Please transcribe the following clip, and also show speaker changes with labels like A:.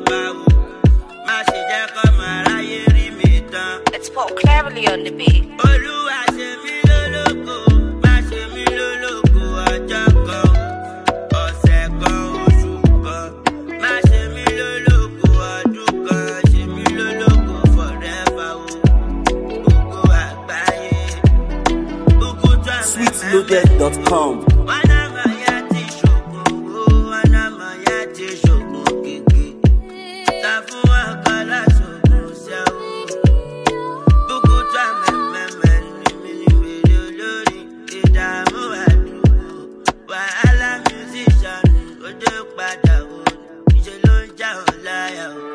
A: Let's put clearly on the beat.
B: Sweetloaded.com.
C: Wàhálà musician, ó dé padà wò, ìṣe ló ń já ọ̀ láyà o.